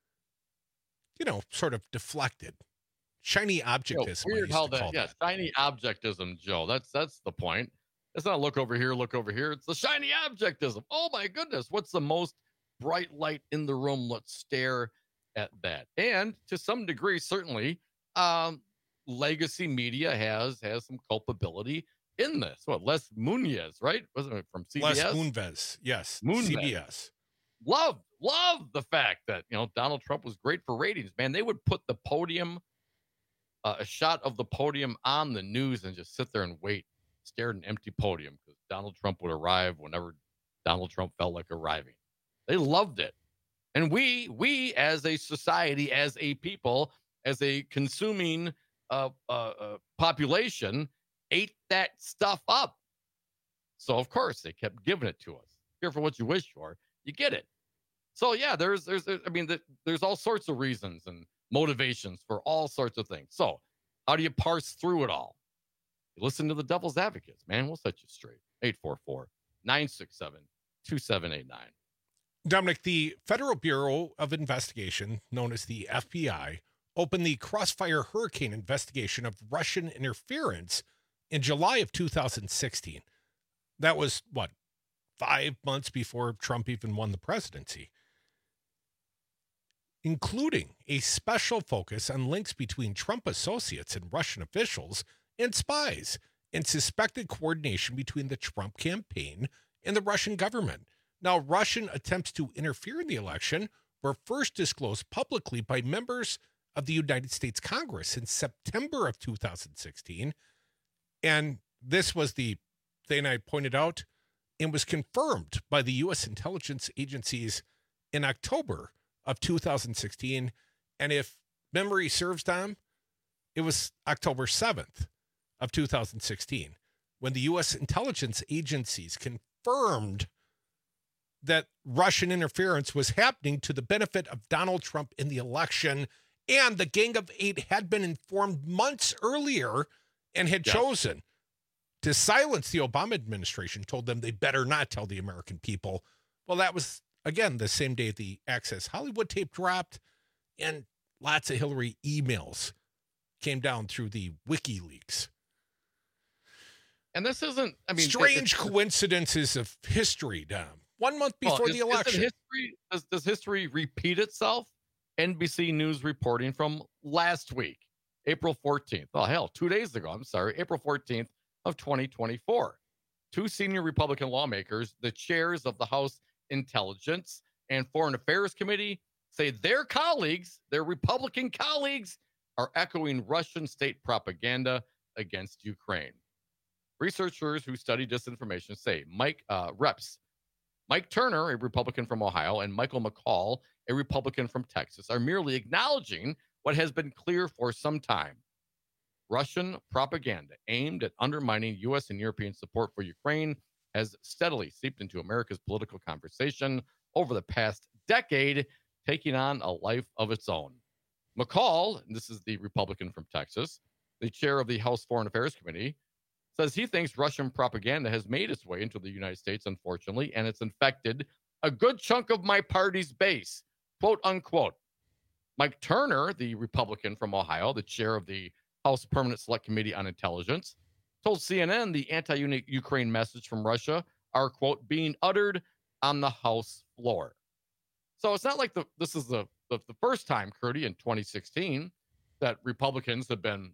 Sort of deflected. Shiny objectism. Weird how that. Shiny objectism, Joe. That's the point. It's not look over here, look over here. It's the shiny objectism. Oh, my goodness. What's the most bright light in the room? Let's stare at that. And to some degree, certainly, legacy media has some culpability in this. Les Moonves, right? Wasn't it from CBS? Les Moonves, yes. CBS. Love the fact that, Donald Trump was great for ratings, man. They would put the podium, a shot of the podium on the news and just sit there and wait, stare at an empty podium because Donald Trump would arrive whenever Donald Trump felt like arriving. They loved it. And we as a society, as a people, as a consuming population, ate that stuff up. So of course they kept giving it to us. Careful what you wish for, you get it. So yeah, there's all sorts of reasons and motivations for all sorts of things. So how do you parse through it all? You listen to the Devil's Advocates, man. We'll set you straight. 844-967-2789. Dominic, the Federal Bureau of Investigation, known as the FBI, opened the Crossfire Hurricane investigation of Russian interference in July of 2016. That was, 5 months before Trump even won the presidency, including a special focus on links between Trump associates and Russian officials and spies and suspected coordination between the Trump campaign and the Russian government. Now, Russian attempts to interfere in the election were first disclosed publicly by members of the United States Congress in September of 2016. And this was the thing I pointed out and was confirmed by the U.S. intelligence agencies in October of 2016. And if memory serves, Dom, it was October 7th of 2016 when the U.S. intelligence agencies confirmed that Russian interference was happening to the benefit of Donald Trump in the election. And the Gang of Eight had been informed months earlier and had chosen to silence the Obama administration, told them they better not tell the American people. Well, that was, again, the same day the Access Hollywood tape dropped, and lots of Hillary emails came down through the WikiLeaks. And this isn't, strange coincidences of history, Dom. 1 month before the election. Does history repeat itself? NBC News reporting from last week, April 14th. Oh, hell, 2 days ago. I'm sorry, April 14th of 2024. Two senior Republican lawmakers, the chairs of the House Intelligence and Foreign Affairs Committee, say their colleagues, their Republican colleagues, are echoing Russian state propaganda against Ukraine. Researchers who study disinformation say Mike Turner, a Republican from Ohio, and Michael McCaul, a Republican from Texas, are merely acknowledging what has been clear for some time. Russian propaganda aimed at undermining U.S. and European support for Ukraine has steadily seeped into America's political conversation over the past decade, taking on a life of its own. McCaul, and this is the Republican from Texas, the chair of the House Foreign Affairs Committee, says he thinks Russian propaganda has made its way into the United States, unfortunately, and it's infected a good chunk of my party's base, quote unquote. Mike Turner, the Republican from Ohio, the chair of the House Permanent Select Committee on Intelligence, told CNN the anti-Ukraine message from Russia are, quote, being uttered on the House floor. So it's not like this is the first time, Curdy, in 2016 that Republicans have been,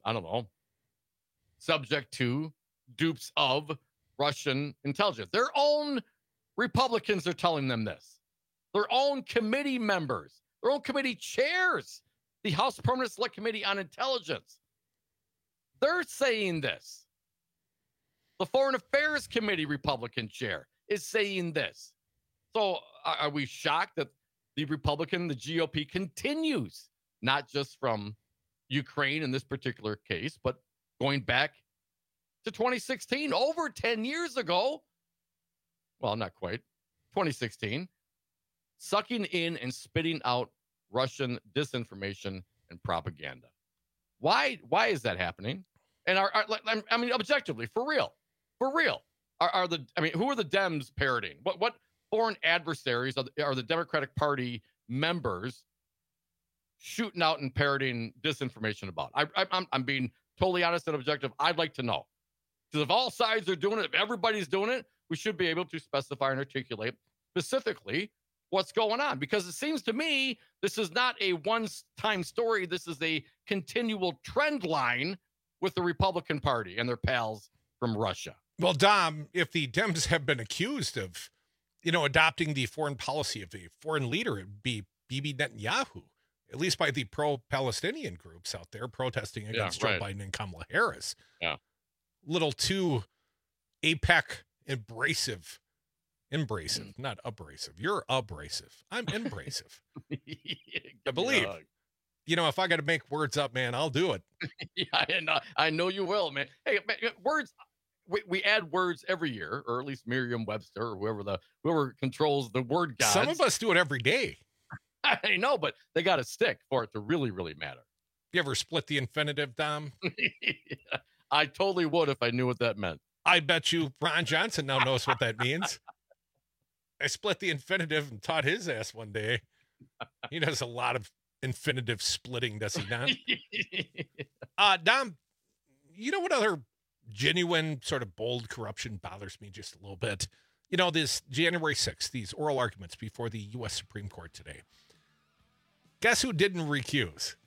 subject to dupes of Russian intelligence. Their own Republicans are telling them this. Their own committee members, their own committee chairs, the House Permanent Select Committee on Intelligence. They're saying this. The Foreign Affairs Committee Republican chair is saying this. So are we shocked that the GOP continues, not just from Ukraine in this particular case, but going back to 2016, over 10 years ago? Well, not quite. 2016, sucking in and spitting out Russian disinformation and propaganda. Why is that happening? And objectively, for real, who are the Dems parroting? What foreign adversaries are the Democratic Party members shooting out and parroting disinformation about? I'm being totally honest and objective. I'd like to know. Because if all sides are doing it, if everybody's doing it, we should be able to specify and articulate specifically what's going on. Because it seems to me this is not a one-time story. This is a continual trend line with the Republican Party and their pals from Russia. Well, Dom, if the Dems have been accused of, adopting the foreign policy of a foreign leader, it would be Bibi Netanyahu, at least by the pro-Palestinian groups out there protesting against Joe Biden and Kamala Harris. Yeah. Little too APEC abrasive, not abrasive. You're abrasive. I'm abrasive. I believe. If I got to make words up, man, I'll do it. Yeah, I know you will, man. Hey, words. We add words every year, or at least Merriam-Webster or whoever controls the word gods. Some of us do it every day. I know, but they got to stick for it to really, really matter. You ever split the infinitive, Dom? Yeah, I totally would if I knew what that meant. I bet you Ron Johnson now knows what that means. I split the infinitive and taught his ass one day. He does a lot of infinitive splitting, does he not? Dom, you know what other genuine sort of bold corruption bothers me just a little bit? This January 6th, these oral arguments before the U.S. Supreme Court today. Guess who didn't recuse?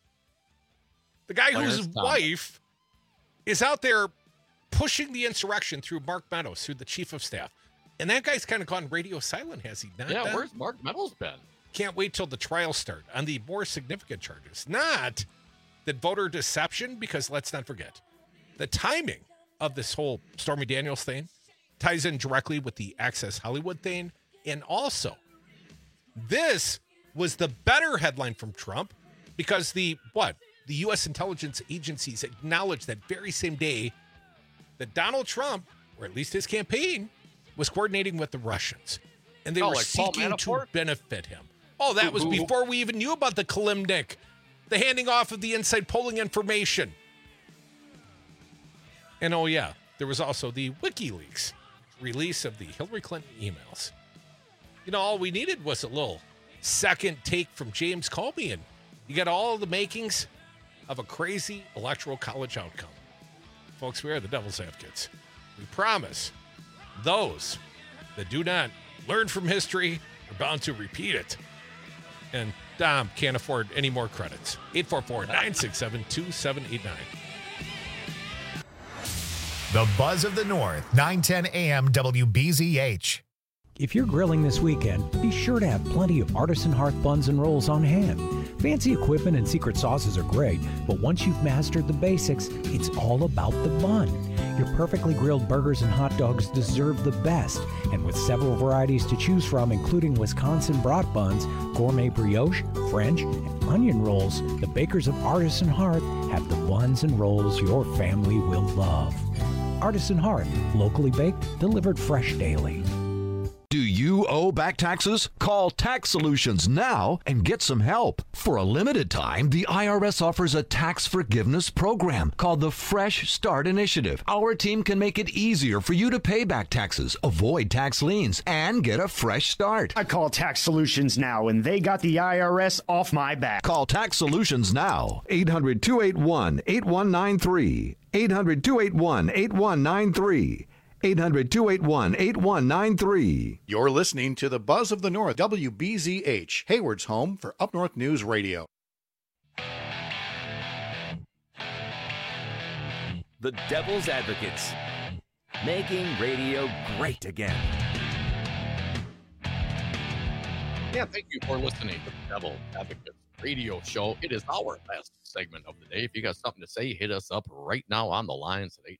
The guy whose wife is out there pushing the insurrection through Mark Meadows, through the chief of staff. And that guy's kind of gone radio silent, has he not? Yeah, where's Mark Meadows been? Can't wait till the trials start on the more significant charges. Not that voter deception, because let's not forget, the timing of this whole Stormy Daniels thing ties in directly with the Access Hollywood thing. And also, this was the better headline from Trump because the U.S. intelligence agencies acknowledged that very same day that Donald Trump, or at least his campaign, was coordinating with the Russians. And they were seeking to benefit him. Oh, that was before we even knew about the Kalimnik, the handing off of the inside polling information. And oh yeah, there was also the WikiLeaks release of the Hillary Clinton emails. All we needed was a little second take from James Comey, and you got all the makings of a crazy electoral college outcome. Folks, we are the Devil's Advocates. We promise those that do not learn from history are bound to repeat it. And Dom can't afford any more credits. 844-967-2789. The Buzz of the North, 910 AM WBZH. If you're grilling this weekend, be sure to have plenty of Artisan Hearth buns and rolls on hand. Fancy equipment and secret sauces are great, but once you've mastered the basics, it's all about the bun. Your perfectly grilled burgers and hot dogs deserve the best, and with several varieties to choose from, including Wisconsin brat buns, gourmet brioche, French, and onion rolls, the bakers of Artisan Hearth have the buns and rolls your family will love. Artisan Hearth, locally baked, delivered fresh daily. Do you owe back taxes? Call Tax Solutions now and get some help. For a limited time, the IRS offers a tax forgiveness program called the Fresh Start Initiative. Our team can make it easier for you to pay back taxes, avoid tax liens, and get a fresh start. I call Tax Solutions now, and they got the IRS off my back. Call Tax Solutions now. 800-281-8193. 800-281-8193. 800-281-8193. You're listening to the Buzz of the North, WBZH, Hayward's home for Up North News Radio. The Devil's Advocates, making radio great again. Yeah, thank you for listening to the Devil's Advocates radio show. It is our last segment of the day. If you got something to say, hit us up right now on the lines at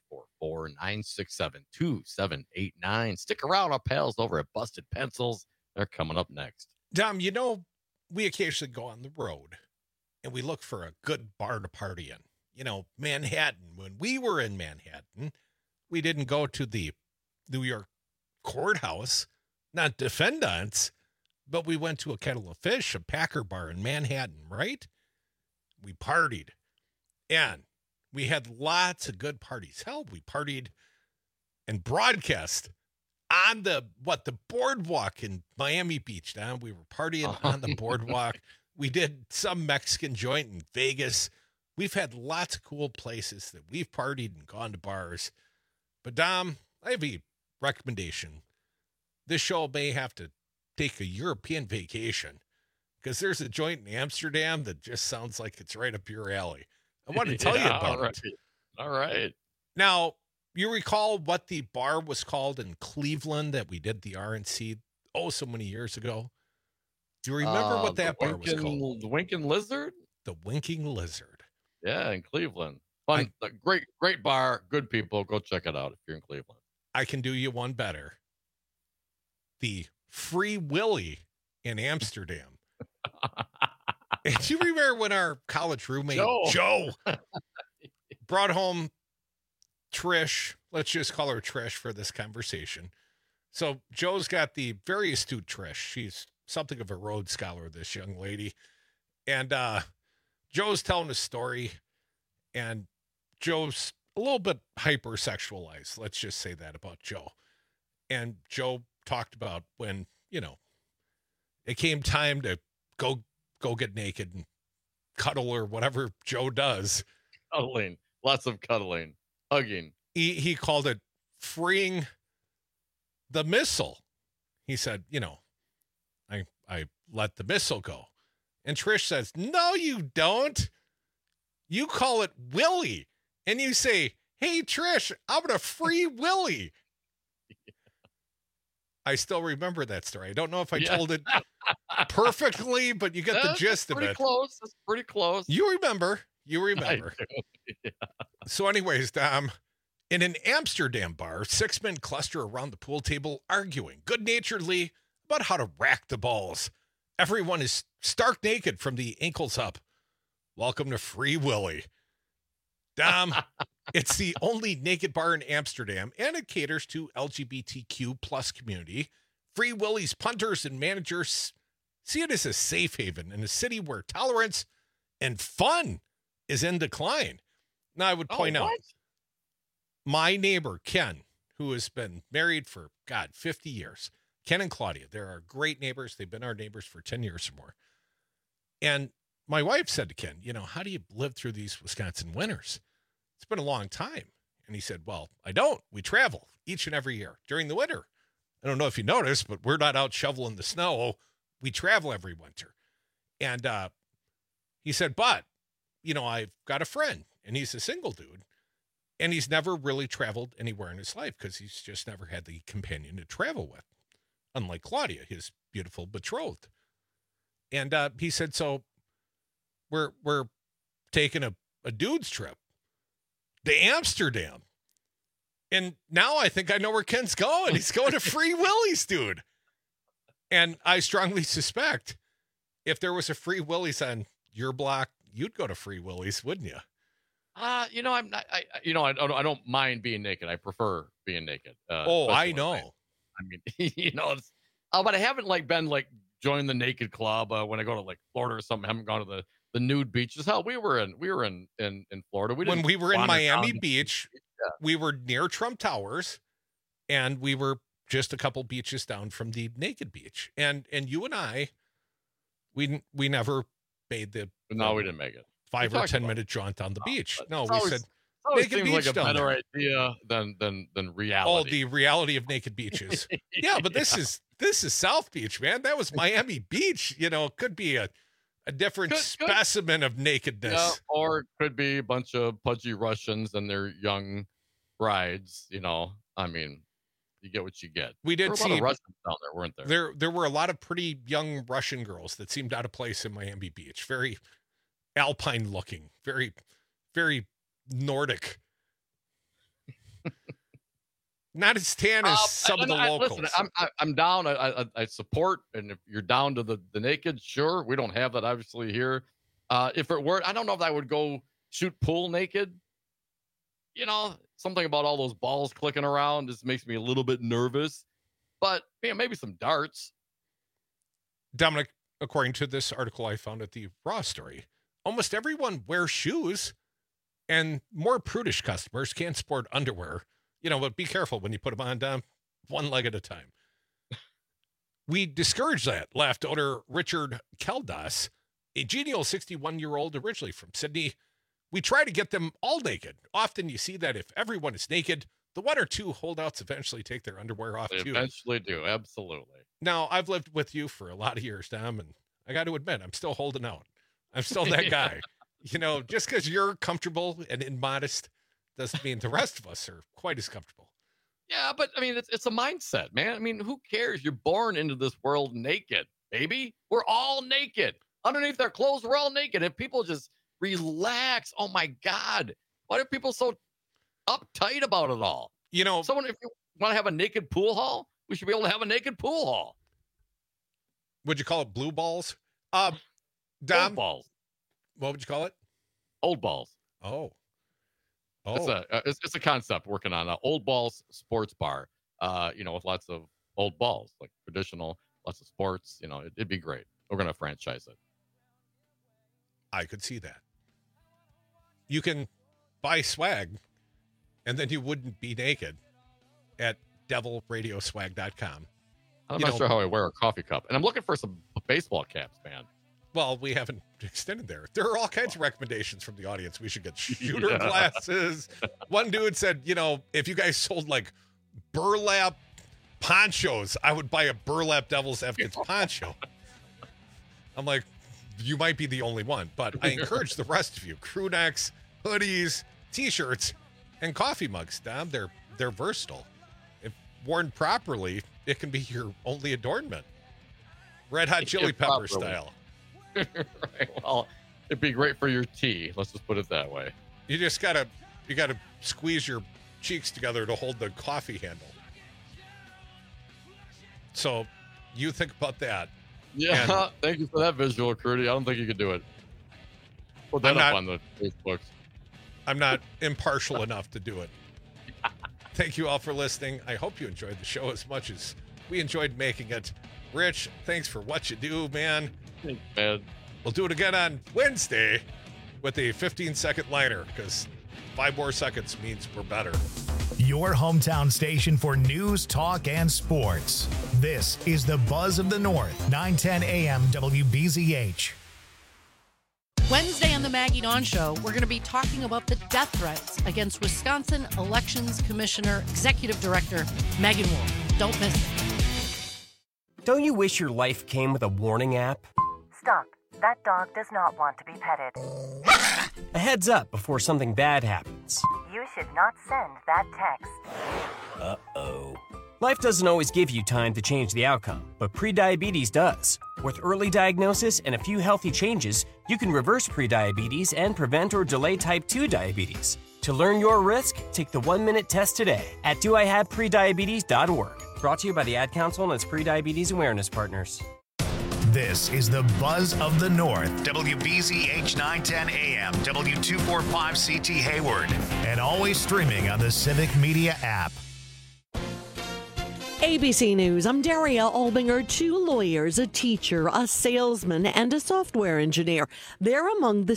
844-967-2789. Stick around, our pals over at Busted Pencils. They're coming up next. Dom, you know, we occasionally go on the road and we look for a good bar to party in. You know, Manhattan. When we were in Manhattan, we didn't go to the New York courthouse, not defendants, but we went to a Kettle of Fish, a Packer bar in Manhattan, right? We partied. And we had lots of good parties. Hell, we partied and broadcast on the boardwalk in Miami Beach. Now we were partying on the boardwalk. We did some Mexican joint in Vegas. We've had lots of cool places that we've partied and gone to bars. But Dom, I have a recommendation. This show may have to take a European vacation because there's a joint in Amsterdam that just sounds like it's right up your alley. I want to tell you about it. All right. Now, you recall what the bar was called in Cleveland that we did the RNC so many years ago? Do you remember what that bar was called? The Winking Lizard? The Winking Lizard. Yeah, in Cleveland. Fun, great bar, good people. Go check it out if you're in Cleveland. I can do you one better. The Free Willy in Amsterdam. And you remember when our college roommate Joe brought home Trish? Let's just call her Trish for this conversation. So Joe's got the very astute Trish. She's something of a Rhodes Scholar, this young lady. And Joe's telling a story, and Joe's a little bit hypersexualized. Let's just say that about Joe. And Joe talked about when, you know, it came time to go get naked and cuddle or whatever Joe does. Cuddling. Lots of cuddling. Hugging. He called it freeing the missile. He said, you know, I let the missile go. And Trish says, no, you don't. You call it Willie. And you say, hey, Trish, I'm going to free Willie. I still remember that story. I don't know if I told it perfectly, but you get the gist of it. Pretty close. It's pretty close. You remember. Yeah. So anyways, in an Amsterdam bar, 6 men cluster around the pool table arguing good-naturedly about how to rack the balls. Everyone is stark naked from the ankles up. Welcome to Free Willy. Dom, it's the only naked bar in Amsterdam, and it caters to LGBTQ plus community. Free Willy's punters and managers see it as a safe haven in a city where tolerance and fun is in decline. Now, I would point out, my neighbor, Ken, who has been married for, 50 years, Ken and Claudia, they're our great neighbors. They've been our neighbors for 10 years or more. And my wife said to Ken, how do you live through these Wisconsin winters? It's been a long time. And he said, well, I don't. We travel each and every year during the winter. I don't know if you noticed, but we're not out shoveling the snow. We travel every winter. And he said, but, I've got a friend, and he's a single dude, and he's never really traveled anywhere in his life because he's just never had the companion to travel with, unlike Claudia, his beautiful betrothed. And he said, so we're taking a dude's trip to Amsterdam. And now I think I know where Ken's going. He's going to Free Willie's, dude. And I strongly suspect if there was a Free Willie's on your block, you'd go to Free Willie's, wouldn't you? I'm not. I don't mind being naked. I prefer being naked. I know. I mean, but I haven't been joined the naked club when I go to Florida or something. I haven't gone to the nude beaches. Hell, we were in Florida. When we were in Miami Beach, we were near Trump Towers, and we were just a couple beaches down from the naked beach. And you and I, we never made the. No, we didn't make it. 5 or 10 minute jaunt on the beach. No, we said naked beach. Like a better idea than reality. Oh, the reality of naked beaches. Yeah, but this is South Beach, man. That was Miami Beach. Could be a different specimen of nakedness. Yeah, or it could be a bunch of pudgy Russians and their young brides. I mean, you get what you get. We did see a lot of Russians down there, weren't there? There were a lot of pretty young Russian girls that seemed out of place in Miami Beach. Very alpine looking, very, very Nordic. Not as tan as some of the locals. Listen, I'm down. I support, and if you're down to the naked, sure. We don't have that obviously here. If it were, I don't know if I would go shoot pool naked. Something about all those balls clicking around just makes me a little bit nervous. But maybe some darts. Dominic, according to this article I found at the Raw Story, almost everyone wears shoes, and more prudish customers can't sport underwear. But be careful when you put them on down one leg at a time. We discourage that, laughed owner Richard Keldas, a genial 61-year-old originally from Sydney. We try to get them all naked. Often you see that if everyone is naked, the one or two holdouts eventually take their underwear off they too. Eventually do, absolutely. Now, I've lived with you for a lot of years, Dom, and I got to admit, I'm still holding out. I'm still that guy. Just because you're comfortable and immodest doesn't mean the rest of us are quite as comfortable. Yeah, but I mean, it's a mindset, man. I mean, who cares? You're born into this world naked, baby. We're all naked. Underneath their clothes, we're all naked. If people just relax, oh my God. Why are people so uptight about it all? If you want to have a naked pool hall, we should be able to have a naked pool hall. Would you call it blue balls? Dom, old balls. What would you call it? Old balls. Oh. It's a concept working on an old balls sports bar, with lots of old balls, like traditional, lots of sports, it'd be great. We're going to franchise it. I could see that. You can buy swag and then you wouldn't be naked at devilradioswag.com. I'm not sure how I wear a coffee cup, and I'm looking for some baseball caps, man. Well, we haven't extended there. There are all kinds of recommendations from the audience. We should get shooter glasses. One dude said, if you guys sold burlap ponchos, I would buy a burlap Devil's Advocates poncho. I'm like, you might be the only one, but I encourage the rest of you. Crew necks, hoodies, t-shirts, and coffee mugs, Dom. They're versatile. If worn properly, it can be your only adornment. Red Hot Chili Pepper style. Right. Well, it'd be great for your tea. Let's just put it that way. You just gotta squeeze your cheeks together to hold the coffee handle. So you think about that. Yeah, thank you for that visual, Crudy. I don't think you could do it. Put that up on the Facebook. I'm not impartial enough to do it. Thank you all for listening. I hope you enjoyed the show as much as we enjoyed making it. Rich, thanks for what you do, man. Thanks, man. We'll do it again on Wednesday with a 15-second liner, because 5 more seconds means we're better. Your hometown station for news, talk, and sports. This is the Buzz of the North, 910 AM WBZH. Wednesday on the Maggie Dawn Show, we're going to be talking about the death threats against Wisconsin Elections Commissioner Executive Director Megan Wolf. Don't miss it. Don't you wish your life came with a warning app? Stop. That dog does not want to be petted. A heads up before something bad happens. You should not send that text. Uh-oh. Life doesn't always give you time to change the outcome, but prediabetes does. With early diagnosis and a few healthy changes, you can reverse prediabetes and prevent or delay type 2 diabetes. To learn your risk, take the 1-minute test today at doihaveprediabetes.org. Brought to you by the Ad Council and its prediabetes awareness partners. This is the Buzz of the North. WBZH 910 AM, W245CT Hayward, and always streaming on the Civic Media app. ABC News, I'm Daria Albinger. 2 lawyers, a teacher, a salesman, and a software engineer. They're among the